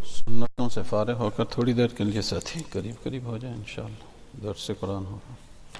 سنتوں سے فارغ ہو کر تھوڑی دیر کے لیے ساتھی قریب ہو جائیں انشاءاللہ درس قرآن ہوگا.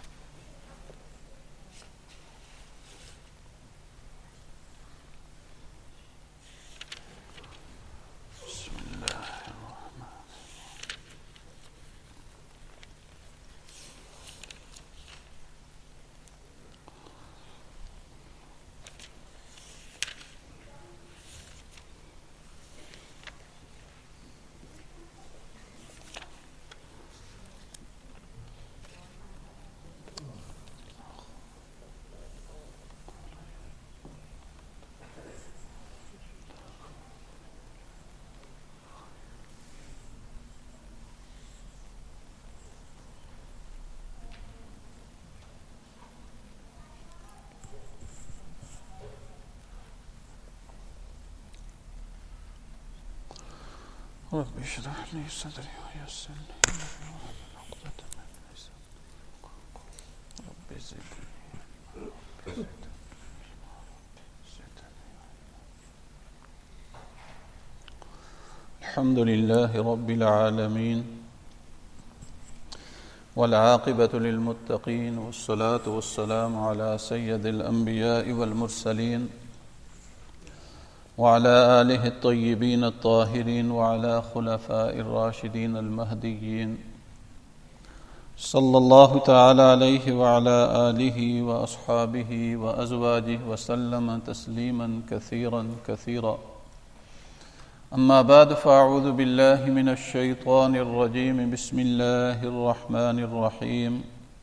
رب اشرح لي صدري ويسر لي امري واحلل عقدة من لساني رب زدني الحمد لله رب العالمين والعاقبة للمتقين والصلاة والسلام على سيد الأنبياء والمرسلين وعلى آله الطيبين الطاهرين وعلى خلفاء الراشدين المهديين صلى الله تعالى عليه وعلى آله وأصحابه وأزواجه وسلم تسليما كثيرا أما بعد فأعوذ بالله من الشيطان الرجيم بسم الله الرحمن الرحيم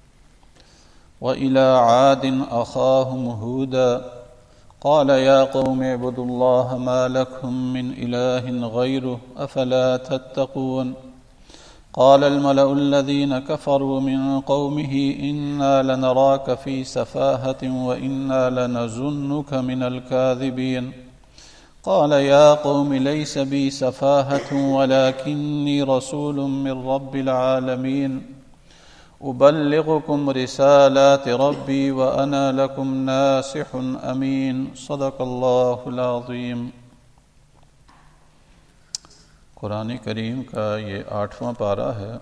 وإلى عاد أخاهم هودا قال يا قوم اعبدوا الله ما لكم من إله غيره أفلا تتقون قال الملأ الذين كفروا من قومه إنا لنراك في سفاهة وإنا لنظنك من الكاذبين قال يا قوم ليس بي سفاهة ولكني رسول من رب العالمين أبلغكم رسالات ربي وأنا لكم ناصح أمين صدق الله العظيم. قرآن کریم کا یہ 8واں پارہ ہے.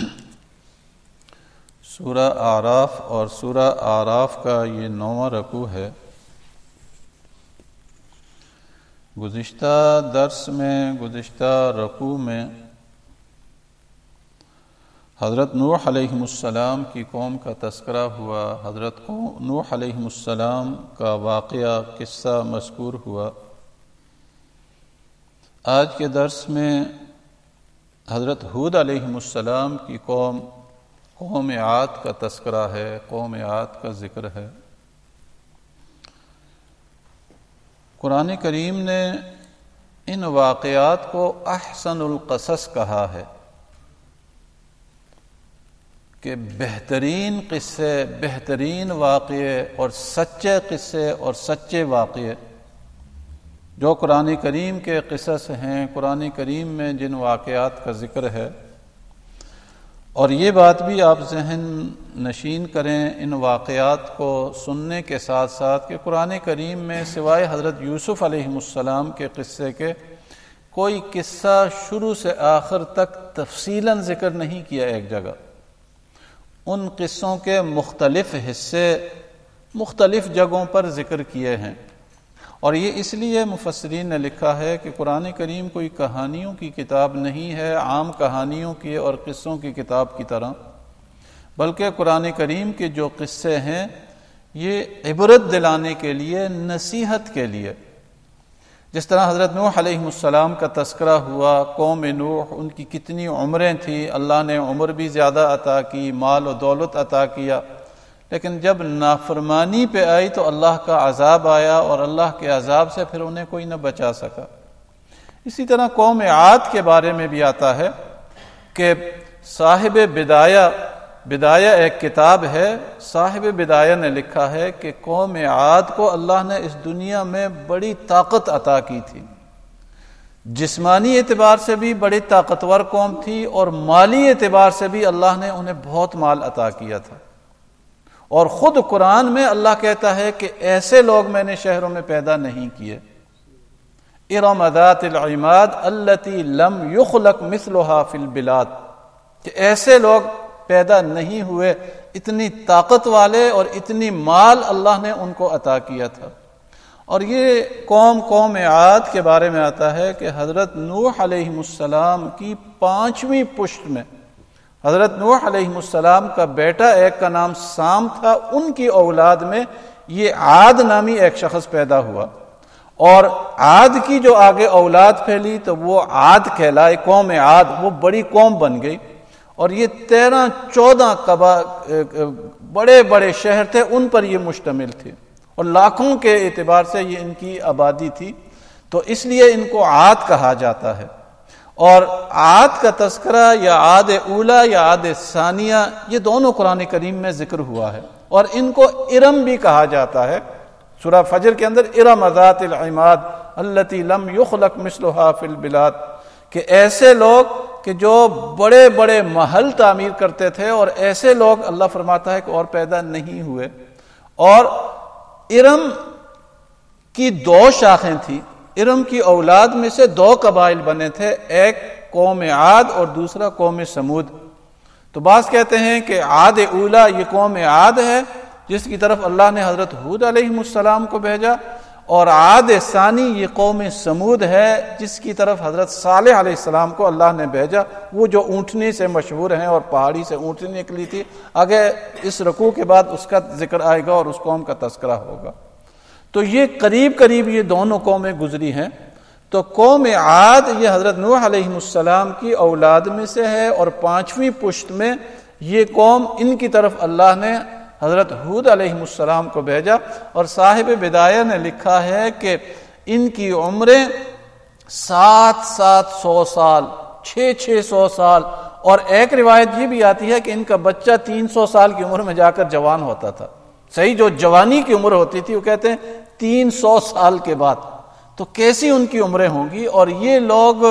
سورہ اعراف اور سورہ اعراف کا یہ 9واں رکوع ہے. گزشتہ درس میں گزشتہ رکوع میں حضرت نوح علیہ السلام کی قوم کا تذکرہ ہوا. حضرت نوح علیہ السلام کا واقعہ قصہ مذکور ہوا. آج کے درس میں حضرت ہود علیہ السلام کی قوم عاد کا تذکرہ ہے، قوم عاد کا ذکر ہے. قرآن کریم نے ان واقعات کو احسن القصص کہا ہے کہ بہترین قصے، بہترین واقعے اور سچے قصے اور سچے واقعے جو قرآن کریم کے قصص ہیں، قرآن کریم میں جن واقعات کا ذکر ہے. اور یہ بات بھی آپ ذہن نشین کریں ان واقعات کو سننے کے ساتھ ساتھ کہ قرآن کریم میں سوائے حضرت یوسف علیہ السلام کے قصے کے کوئی قصہ شروع سے آخر تک تفصیلاً ذکر نہیں کیا ایک جگہ. ان قصوں کے مختلف حصے مختلف جگہوں پر ذکر کیے ہیں. اور یہ اس لیے مفسرین نے لکھا ہے کہ قرآن کریم کوئی کہانیوں کی کتاب نہیں ہے عام کہانیوں کی اور قصوں کی کتاب کی طرح، بلکہ قرآن کریم کے جو قصے ہیں یہ عبرت دلانے کے لیے، نصیحت کے لیے. جس طرح حضرت نوح علیہ السلام کا تذکرہ ہوا، قوم نوح ان کی کتنی عمریں تھیں، اللہ نے عمر بھی زیادہ عطا کی، مال و دولت عطا کیا، لیکن جب نافرمانی پہ آئی تو اللہ کا عذاب آیا اور اللہ کے عذاب سے پھر انہیں کوئی نہ بچا سکا. اسی طرح قوم عاد کے بارے میں بھی آتا ہے کہ صاحب بدایہ ایک کتاب ہے، صاحب بدایہ نے لکھا ہے کہ قوم عاد کو اللہ نے اس دنیا میں بڑی طاقت عطا کی تھی. جسمانی اعتبار سے بھی بڑی طاقتور قوم تھی اور مالی اعتبار سے بھی اللہ نے انہیں بہت مال عطا کیا تھا. اور خود قرآن میں اللہ کہتا ہے کہ ایسے لوگ میں نے شہروں میں پیدا نہیں کیے، ارم ذات العماد التي لم يخلق مثلها في البلاد، کہ ایسے لوگ پیدا نہیں ہوئے، اتنی طاقت والے اور اتنی مال اللہ نے ان کو عطا کیا تھا۔ اور یہ قوم عاد کے بارے میں آتا ہے کہ حضرت نوح علیہ السلام کی 5ویں پشت میں حضرت نوح علیہ السلام کا بیٹا ایک کا نام سام تھا، ان کی اولاد میں یہ عاد نامی ایک شخص پیدا ہوا، اور عاد کی جو آگے اولاد پھیلی تو وہ عاد کہلائے، قوم عاد وہ بڑی قوم بن گئی، اور یہ 13-14 بڑے بڑے شہر تھے، ان پر یہ مشتمل تھے، اور لاکھوں کے اعتبار سے یہ ان کی آبادی تھی، تو اس لیے ان کو عاد کہا جاتا ہے۔ اور عاد کا تذکرہ یا عاد اولا یا عاد ثانیہ یہ دونوں قرآن کریم میں ذکر ہوا ہے، اور ان کو ارم بھی کہا جاتا ہے۔ سورہ فجر کے اندر ارم ذات العماد التی لم یخلق مثلها فی البلاد، کہ ایسے لوگ کہ جو بڑے بڑے محل تعمیر کرتے تھے، اور ایسے لوگ اللہ فرماتا ہے کہ اور پیدا نہیں ہوئے۔ اور ارم کی 2 شاخیں تھیں، ارم کی اولاد میں سے 2 قبائل بنے تھے، ایک قوم عاد اور دوسرا قوم سمود۔ تو بعض کہتے ہیں کہ عاد اولا یہ قوم عاد ہے جس کی طرف اللہ نے حضرت ہود علیہ السلام کو بھیجا، اور عاد ثانی یہ قوم سمود ہے جس کی طرف حضرت صالح علیہ السلام کو اللہ نے بھیجا، وہ جو اونٹنی سے مشہور ہیں اور پہاڑی سے اونٹنی نکلی تھی۔ آگے اس رکوع کے بعد اس کا ذکر آئے گا اور اس قوم کا تذکرہ ہوگا۔ تو یہ قریب یہ دونوں قومیں گزری ہیں۔ تو قوم عاد یہ حضرت نوح علیہ السلام کی اولاد میں سے ہے، اور 5ویں پشت میں یہ قوم، ان کی طرف اللہ نے حضرت ہود علیہ السلام کو بھیجا۔ اور صاحب بدایہ نے لکھا ہے کہ ان کی عمریں 700 سال، 600 سال، اور ایک روایت یہ بھی آتی ہے کہ ان کا بچہ 300 سال کی عمر میں جا کر جوان ہوتا تھا۔ صحیح جو جوانی کی عمر ہوتی تھی وہ کہتے ہیں 300 سال کے بعد، تو کیسی ان کی عمریں ہوں گی۔ اور یہ لوگ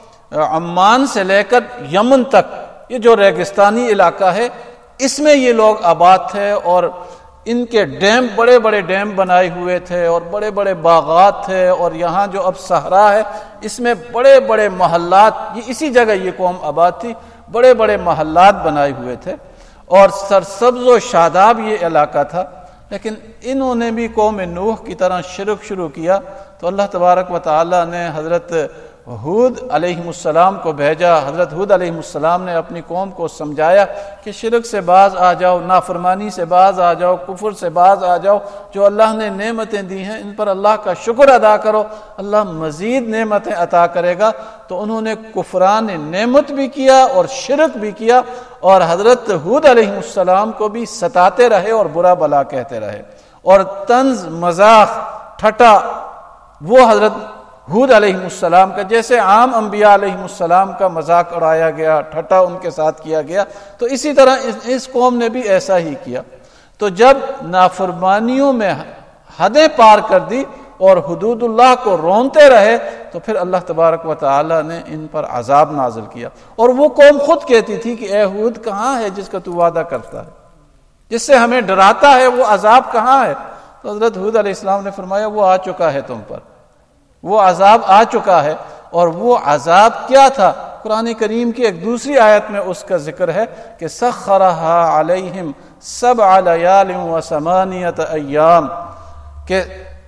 عمان سے لے کر یمن تک، یہ جو ریگستانی علاقہ ہے اس میں یہ لوگ آباد تھے، اور ان کے ڈیم بڑے بڑے ڈیم بنائے ہوئے تھے، اور بڑے بڑے باغات تھے، اور یہاں جو اب صحرا ہے اس میں بڑے بڑے محلات، یہ اسی جگہ یہ قوم آباد تھی، بڑے بڑے محلات بنائے ہوئے تھے، اور سرسبز و شاداب یہ علاقہ تھا۔ لیکن انہوں نے بھی قوم نوح کی طرح شرک شروع کیا، تو اللہ تبارک و تعالی نے حضرت ہود علیہ السلام کو بھیجا۔ حضرت ہود علیہ السلام نے اپنی قوم کو سمجھایا کہ شرک سے باز آ جاؤ، نافرمانی سے باز آ جاؤ، کفر سے باز آ جاؤ، جو اللہ نے نعمتیں دی ہیں ان پر اللہ کا شکر ادا کرو، اللہ مزید نعمتیں عطا کرے گا۔ تو انہوں نے کفران نعمت بھی کیا اور شرک بھی کیا، اور حضرت ہود علیہ السلام کو بھی ستاتے رہے اور برا بلا کہتے رہے، اور طنز مذاق ٹھٹا وہ حضرت ہود علیہ السلام کا، جیسے عام انبیاء علیہ السلام کا مذاق اڑایا گیا، ٹھٹا ان کے ساتھ کیا گیا، تو اسی طرح اس قوم نے بھی ایسا ہی کیا۔ تو جب نافرمانیوں میں حدیں پار کر دی اور حدود اللہ کو رونتے رہے، تو پھر اللہ تبارک و تعالی نے ان پر عذاب نازل کیا۔ اور وہ قوم خود کہتی تھی کہ اے ہود کہاں ہے جس کا تو وعدہ کرتا ہے، جس سے ہمیں ڈراتا ہے، وہ عذاب کہاں ہے؟ تو حضرت ہود علیہ السلام نے فرمایا وہ آ چکا ہے تم پر، وہ عذاب آ چکا ہے۔ اور وہ عذاب کیا تھا؟ قرآن کریم کی ایک دوسری آیت میں اس کا ذکر ہے کہ سخرها علیہم 7 لیال و 8 ایام، کہ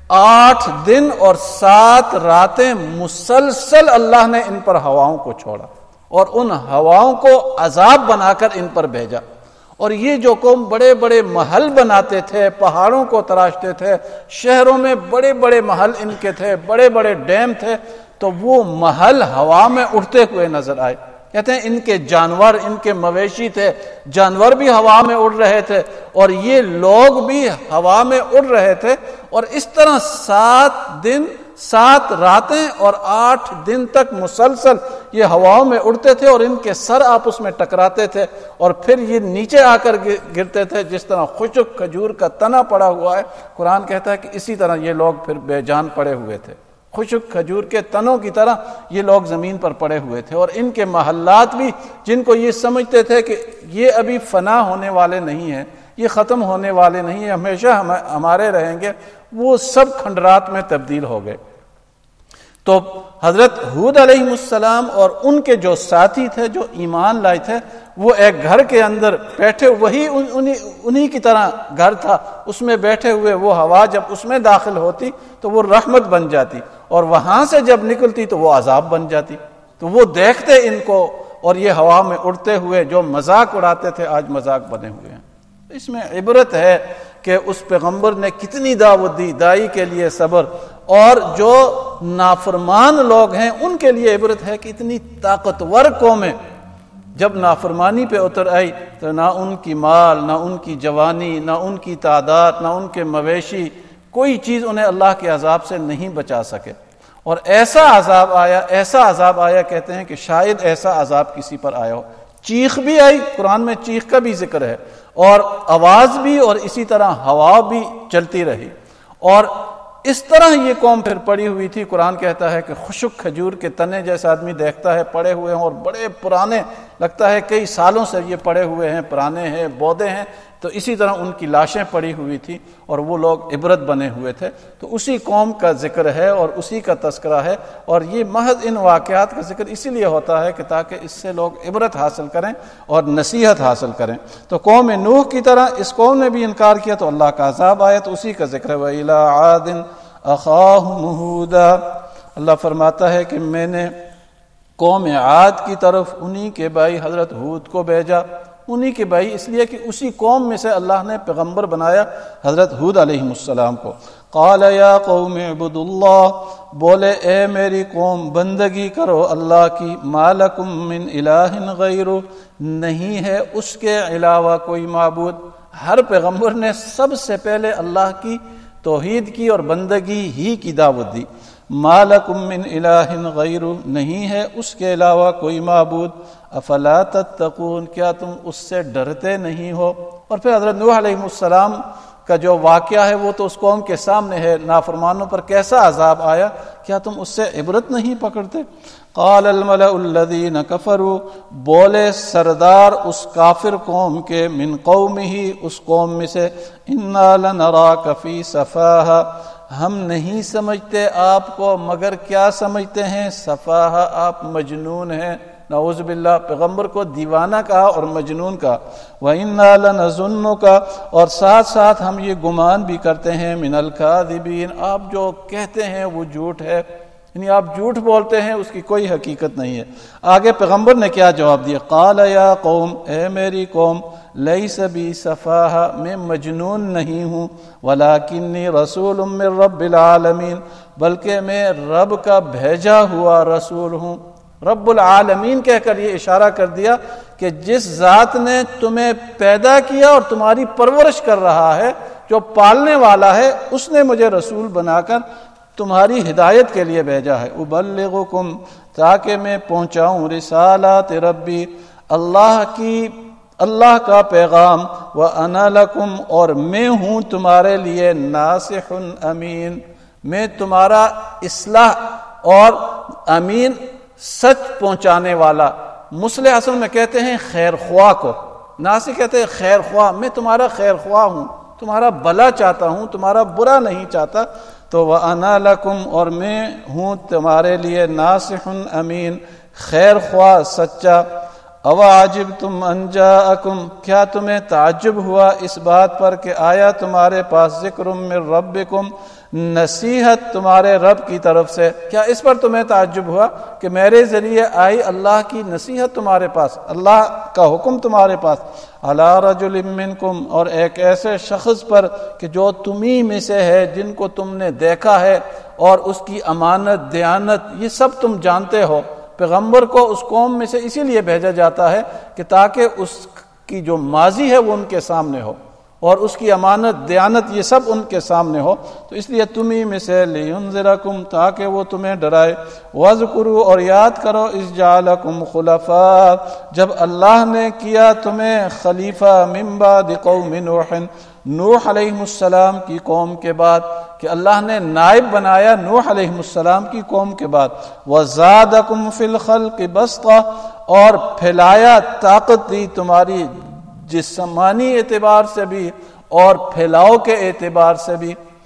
8 دن اور 7 راتیں مسلسل اللہ نے ان پر ہواؤں کو چھوڑا، اور ان ہواؤں کو عذاب بنا کر ان پر بھیجا۔ اور یہ جو قوم بڑے بڑے محل بناتے تھے، پہاڑوں کو تراشتے تھے، شہروں میں بڑے بڑے محل ان کے تھے، بڑے بڑے ڈیم تھے، تو وہ محل ہوا میں اڑتے ہوئے نظر آئے۔ کہتے ہیں ان کے جانور، ان کے مویشی تھے، جانور بھی ہوا میں اڑ رہے تھے، اور یہ لوگ بھی ہوا میں اڑ رہے تھے، اور اس طرح 7 دن 7 راتیں اور 8 دن تک مسلسل یہ ہواؤں میں اڑتے تھے، اور ان کے سر آپس میں ٹکراتے تھے، اور پھر یہ نیچے آ کر گرتے تھے جس طرح خشک کھجور کا تنا پڑا ہوا ہے۔ قرآن کہتا ہے کہ اسی طرح یہ لوگ پھر بے جان پڑے ہوئے تھے، خشک کھجور کے تنوں کی طرح یہ لوگ زمین پر پڑے ہوئے تھے۔ اور ان کے محلات بھی، جن کو یہ سمجھتے تھے کہ یہ ابھی فنا ہونے والے نہیں ہیں، یہ ختم ہونے والے نہیں ہیں، ہمیشہ ہمارے رہیں گے، وہ سب کھنڈرات میں تبدیل ہو گئے۔ تو حضرت ہود علیہ السلام اور ان کے جو ساتھی تھے جو ایمان لائے تھے وہ ایک گھر کے اندر بیٹھے، وہی انہی کی طرح گھر تھا، اس میں بیٹھے ہوئے وہ ہوا جب اس میں داخل ہوتی تو وہ رحمت بن جاتی، اور وہاں سے جب نکلتی تو وہ عذاب بن جاتی۔ تو وہ دیکھتے ان کو، اور یہ ہوا میں اڑتے ہوئے جو مذاق اڑاتے تھے آج مذاق بنے ہوئے ہیں۔ اس میں عبرت ہے کہ اس پیغمبر نے کتنی دعوت دی، دائی کے لیے صبر، اور جو نافرمان لوگ ہیں ان کے لیے عبرت ہے کہ اتنی طاقتور قومیں جب نافرمانی پہ اتر آئی تو نہ ان کی مال، نہ ان کی جوانی، نہ ان کی تعداد، نہ ان کے مویشی، کوئی چیز انہیں اللہ کے عذاب سے نہیں بچا سکے، اور ایسا عذاب آیا کہتے ہیں کہ شاید ایسا عذاب کسی پر آیا ہو۔ چیخ بھی آئی، قرآن میں چیخ کا بھی ذکر ہے، اور آواز بھی، اور اسی طرح ہوا بھی چلتی رہی، اور اس طرح یہ قوم پھر پڑی ہوئی تھی۔ قرآن کہتا ہے کہ خشک کھجور کے تنے جیسے آدمی دیکھتا ہے پڑے ہوئے ہیں، اور بڑے پرانے، لگتا ہے کئی سالوں سے یہ پڑے ہوئے ہیں، پرانے ہیں، بودے ہیں، تو اسی طرح ان کی لاشیں پڑی ہوئی تھی، اور وہ لوگ عبرت بنے ہوئے تھے۔ تو اسی قوم کا ذکر ہے اور اسی کا تذکرہ ہے، اور یہ محض ان واقعات کا ذکر اسی لیے ہوتا ہے کہ تاکہ اس سے لوگ عبرت حاصل کریں اور نصیحت حاصل کریں۔ تو قوم نوح کی طرح اس قوم نے بھی انکار کیا تو اللہ کا عذاب آیا، تو اسی کا ذکر ہے۔ وَإِلَىٰ عَادٍ أَخَاهُمْ هُودًا، اللہ فرماتا ہے کہ میں نے قوم عاد کی طرف انہی کے بھائی حضرت ہود کو بھیجا، انہی کے بھائی اس لیے کہ اسی قوم میں سے اللہ نے پیغمبر بنایا حضرت ہود علیہ السلام کو۔ قال یا قوم اعبدوا اللہ، بولے اے میری قوم بندگی کرو اللہ کی، ما لکم من الہ غیرہ، نہیں ہے اس کے علاوہ کوئی معبود۔ ہر پیغمبر نے سب سے پہلے اللہ کی توحید کی اور بندگی ہی کی دعوت دی۔ ما لکم من الہ غیرہ، نہیں ہے اس کے علاوہ کوئی معبود، افلا تتقون، کیا تم اس سے ڈرتے نہیں ہو؟ اور پھر حضرت نوح علیہ السلام کا جو واقعہ ہے وہ تو اس قوم کے سامنے ہے، نافرمانوں پر کیسا عذاب آیا، کیا تم اس سے عبرت نہیں پکڑتے؟ قال الملأ الذین کفروا، بولے سردار اس کافر قوم کے، من قومہ، اس قوم میں سے، انا لنراک فی سفاہہ، ہم نہیں سمجھتے آپ کو مگر کیا سمجھتے ہیں؟ سفاہہ، آپ مجنون ہیں۔ نعوذ باللہ، پیغمبر کو دیوانہ کہا اور مجنون کہا۔ وَإِنَّا لَنَظُنُّكَ، اور ساتھ ساتھ ہم یہ گمان بھی کرتے ہیں، مِنَ الْكَاذِبِينَ، آپ جو کہتے ہیں وہ جھوٹ ہے، یعنی آپ جھوٹ بولتے ہیں، اس کی کوئی حقیقت نہیں ہے۔ آگے پیغمبر نے کیا جواب دیا؟ قال یا قوم، اے میری قوم، لیس بی سفاہہ، میں مجنون نہیں ہوں، ولکنی رسول من رب العالمین، بلکہ میں رب کا بھیجا ہوا رسول ہوں۔ رب العالمین کہہ کر یہ اشارہ کر دیا کہ جس ذات نے تمہیں پیدا کیا اور تمہاری پرورش کر رہا ہے، جو پالنے والا ہے، اس نے مجھے رسول بنا کر تمہاری ہدایت کے لیے بھیجا ہے۔ ابلغکم، تاکہ میں پہنچاؤں، رسالات ربی، اللہ کا پیغام، وانا لکم، اور میں ہوں تمہارے لیے، ناصح امین، میں تمہارا اصلاح اور امین، سچ پہنچانے والا۔ مصلح اصل میں کہتے ہیں خیر خواہ کو، ناصح کہتے ہیں خیر خواہ، میں تمہارا خیر خواہ ہوں، تمہارا بھلا چاہتا ہوں، تمہارا برا نہیں چاہتا۔ تو وَأَنَا لَكُمْ، اور میں ہوں تمہارے لیے، ناصح امین، خیر خواہ، سچا۔ اَوَعَجِبْتُمْ أَنْ جَاءَكُمْ، کیا تمہیں تعجب ہوا اس بات پر کہ آیا تمہارے پاس ذکر من ربکم، نصیحت تمہارے رب کی طرف سے؟ کیا اس پر تمہیں تعجب ہوا کہ میرے ذریعے آئی اللہ کی نصیحت تمہارے پاس، اللہ کا حکم تمہارے پاس؟ علی رجل منکم، اور ایک ایسے شخص پر کہ جو تمہیں میں سے ہے، جن کو تم نے دیکھا ہے، اور اس کی امانت، دیانت، یہ سب تم جانتے ہو۔ پیغمبر کو اس قوم میں سے اسی لیے بھیجا جاتا ہے کہ تاکہ اس کی جو ماضی ہے وہ ان کے سامنے ہو، اور اس کی امانت، دیانت، یہ سب ان کے سامنے ہو، تو اس لیے تمہیں میں سے، لینذرکم، تاکہ وہ تمہیں ڈرائے، واذکروا، اور یاد کرو، اذ جعلکم خلفاء، جب اللہ نے کیا تمہیں خلیفہ، من بعد قوم نوح، نوح علیہ السلام کی قوم کے بعد، کہ اللہ نے نائب بنایا نوح علیہ السلام کی قوم کے بعد، وزادکم فی الخلق بسطہ، اور پھیلایا، طاقت دی تمہاری جسمانی اعتبار سے بھی اور پھیلاؤ کے اعتبار سے بھی۔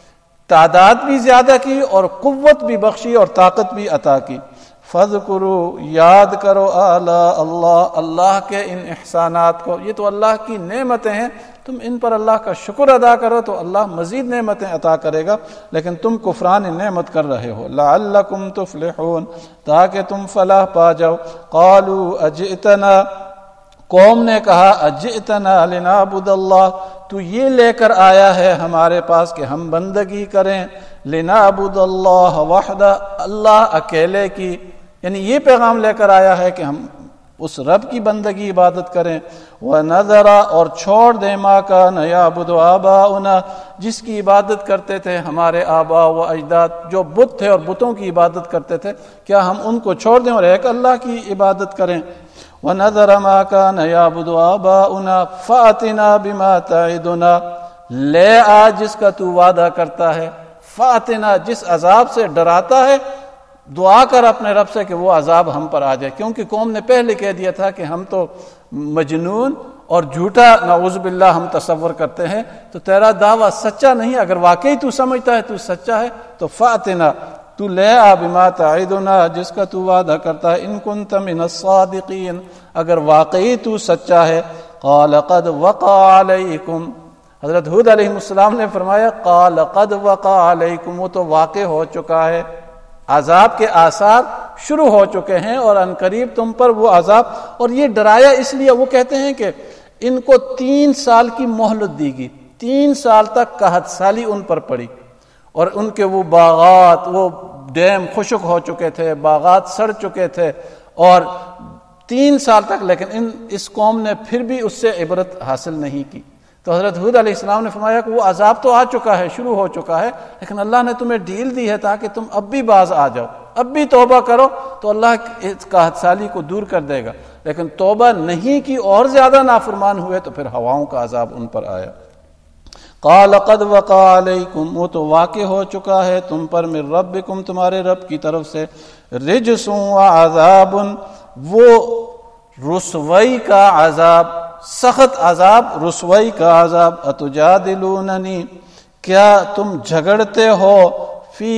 تعداد بھی زیادہ کی اور قوت بھی بخشی اور طاقت بھی عطا کی. فَاذْكُرُوا یاد کرو آلاء اللہ اللہ کے ان احسانات کو. یہ تو اللہ کی نعمتیں ہیں، تم ان پر اللہ کا شکر ادا کرو تو اللہ مزید نعمتیں عطا کرے گا، لیکن تم کفران نعمت کر رہے ہو. لعلکم تفلحون تاکہ تم فلاح پا جاؤ. قالوا اجئتنا قوم نے کہا اجئتنا لنعبد اللہ تو یہ لے کر آیا ہے ہمارے پاس کہ ہم بندگی کریں. لنعبد اللہ وحدہ اللہ اکیلے کی، یعنی یہ پیغام لے کر آیا ہے کہ ہم اس رب کی بندگی عبادت کریں. وَنَذَرَ اور چھوڑ دیں مَا كَانَ يَعْبُدُ آبَاؤُنَا جس کی عبادت کرتے تھے ہمارے آباء و اجداد، جو بت تھے اور بتوں کی عبادت کرتے تھے، کیا ہم ان کو چھوڑ دیں اور ایک اللہ کی عبادت کریں. وَنَذَرَ مَا كَانَ يَعْبُدُ آبَاؤُنَا فَأْتِنَا بِمَا تَعِدُنَا لے آ جس کا تو وعدہ کرتا ہے. فَأْتِنَا جس عذاب سے ڈراتا ہے، دعا کر اپنے رب سے کہ وہ عذاب ہم پر آ جائے. کیونکہ قوم نے پہلے کہہ دیا تھا کہ ہم تو مجنون اور جھوٹا نعوذ باللہ ہم تصور کرتے ہیں، تو تیرا دعویٰ سچا نہیں. اگر واقعی تو سمجھتا ہے تو سچا ہے تو فاتنا تو لے آ بما تعدنا جس کا تو وعدہ کرتا ہے. ان کنت من الصادقین اگر واقعی تو سچا ہے. قال قد وقع علیکم حضرت ہود علیہ السلام نے فرمایا قال قد وقع علیکم وہ تو واقع ہو چکا ہے، عذاب کے آثار شروع ہو چکے ہیں اور عنقریب تم پر وہ عذاب. اور یہ ڈرایا اس لیے، وہ کہتے ہیں کہ ان کو 3 سال کی مہلت دی گئی، 3 سال تک قحط سالی ان پر پڑی اور ان کے وہ باغات، وہ ڈیم خشک ہو چکے تھے، باغات سڑ چکے تھے اور 3 سال تک، لیکن اس قوم نے پھر بھی اس سے عبرت حاصل نہیں کی. تو حضرت ہود علیہ السلام نے فرمایا کہ وہ عذاب تو آ چکا ہے، شروع ہو چکا ہے، لیکن اللہ نے تمہیں ڈھیل دی ہے تاکہ تم اب بھی باز آ جاؤ، اب بھی توبہ کرو تو اللہ اس قحط سالی کو دور کر دے گا. لیکن توبہ نہیں کی اور زیادہ نافرمان ہوئے تو پھر ہواؤں کا عذاب ان پر آیا. قال قد وقع علیکم وہ تو واقع ہو چکا ہے تم پر، من ربکم تمہارے رب کی طرف سے، رجس و عذاب وہ رسوائی کا عذاب، سخت عذاب، رسوائی کا عذاب. اتجادلوننی کیا تم جھگڑتے ہو فی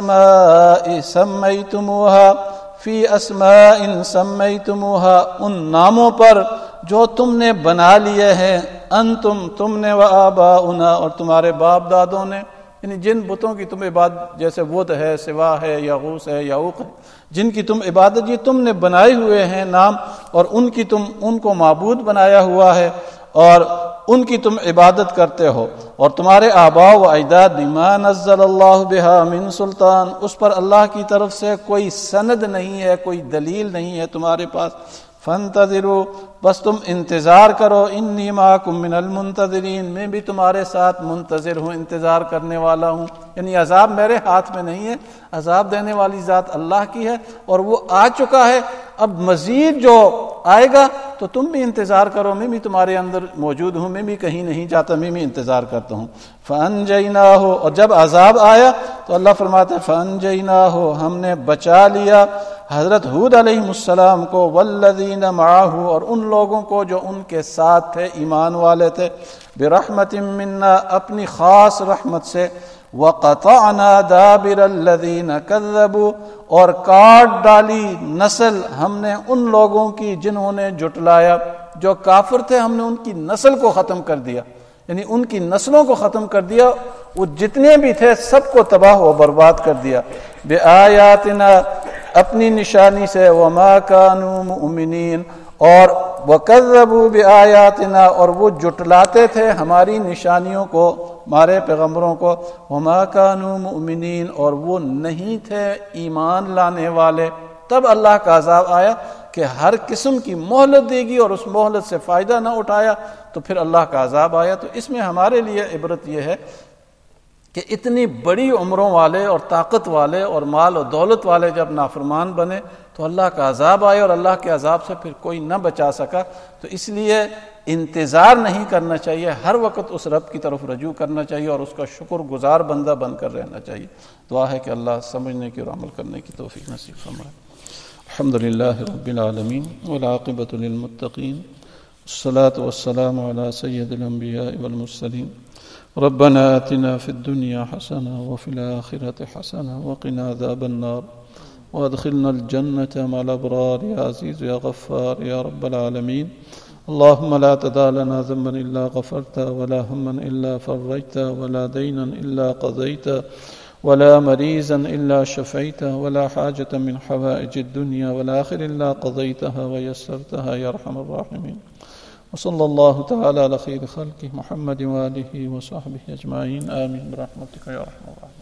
اسماء سمیتموہا فی اسماء سمیتموہا ان ناموں پر جو تم نے بنا لیے ہیں، انتم تم نے و آباؤنا اور تمہارے باپ دادوں نے، یعنی جن بتوں کی تم عبادت جیسے ود ہے، سوا ہے، یغوث ہے، یعوق ہے، جن کی تم عبادت یہ تم نے بنائے ہوئے ہیں نام اور ان کو معبود بنایا ہوا ہے اور ان کی تم عبادت کرتے ہو. اور تمہارے آباء و اجداد بما نزل اللہ بہا من سلطان اس پر اللہ کی طرف سے کوئی سند نہیں ہے، کوئی دلیل نہیں ہے تمہارے پاس. فانتظروا بس تم انتظار کرو، انی معکم من المنتظرین میں بھی تمہارے ساتھ منتظر ہوں، انتظار کرنے والا ہوں. یعنی عذاب میرے ہاتھ میں نہیں ہے، عذاب دینے والی ذات اللہ کی ہے اور وہ آ چکا ہے. اب مزید جو آئے گا تو تم بھی انتظار کرو، میں بھی تمہارے اندر موجود ہوں، میں بھی کہیں نہیں جاتا، میں بھی انتظار کرتا ہوں. فانجیناہ اور جب عذاب آیا تو اللہ فرماتا ہے فانجیناہ ہم نے بچا لیا حضرت ہود علیہ السلام کو، والذین معہ اور ان لوگوں کو جو ان کے ساتھ تھے، ایمان والے تھے، برحمت منا اپنی خاص رحمت سے، وقطعنا دابر الذین کذبوا اور کاٹ ڈالی نسل ہم نے ان لوگوں کی جنہوں نے جھٹلایا، جو کافر تھے ہم نے ان کی نسل کو ختم کر دیا، یعنی ان کی نسلوں کو ختم کر دیا، وہ جتنے بھی تھے سب کو تباہ و برباد کر دیا. بآیاتنا اپنی نشانی سے، وما كانوا مؤمنین اور وکذبوا بآیاتنا اور وہ جھٹلاتے تھے ہماری نشانیوں کو، ہمارے پیغمبروں کو، وما كانوا مؤمنین اور وہ نہیں تھے ایمان لانے والے. تب اللہ کا عذاب آیا کہ ہر قسم کی مہلت دے گی اور اس مہلت سے فائدہ نہ اٹھایا تو پھر اللہ کا عذاب آیا. تو اس میں ہمارے لیے عبرت یہ ہے کہ اتنی بڑی عمروں والے اور طاقت والے اور مال و دولت والے جب نافرمان بنے تو اللہ کا عذاب آئے اور اللہ کے عذاب سے پھر کوئی نہ بچا سکا. تو اس لیے انتظار نہیں کرنا چاہیے، ہر وقت اس رب کی طرف رجوع کرنا چاہیے اور اس کا شکر گزار بندہ بن کر رہنا چاہیے. دعا ہے کہ اللہ سمجھنے کی اور عمل کرنے کی توفیق نصیب فرمائے. الحمدللہ رب العالمین والعاقبۃ للمتقین والصلاة والسلام علی سید الانبیاء والمرسلین ربنا آتنا في الدنيا حسنة وفي الآخرة حسنة وقنا عذاب النار وادخلنا الجنة مع الأبرار يا عزيز يا غفار يا رب العالمين. اللهم لا تدع لنا ذنبا إلا غفرته ولا هما إلا فرجته ولا دينا إلا قضيته ولا مريضا إلا شفيته ولا حاجة من حوائج الدنيا والآخرة إلا قضيتها ويسرتها يا أرحم الراحمين. وصلى الله تعالى على خير خلقه محمد وآله وصحبه أجمعين آمين برحمتك يا أرحم الراحمين.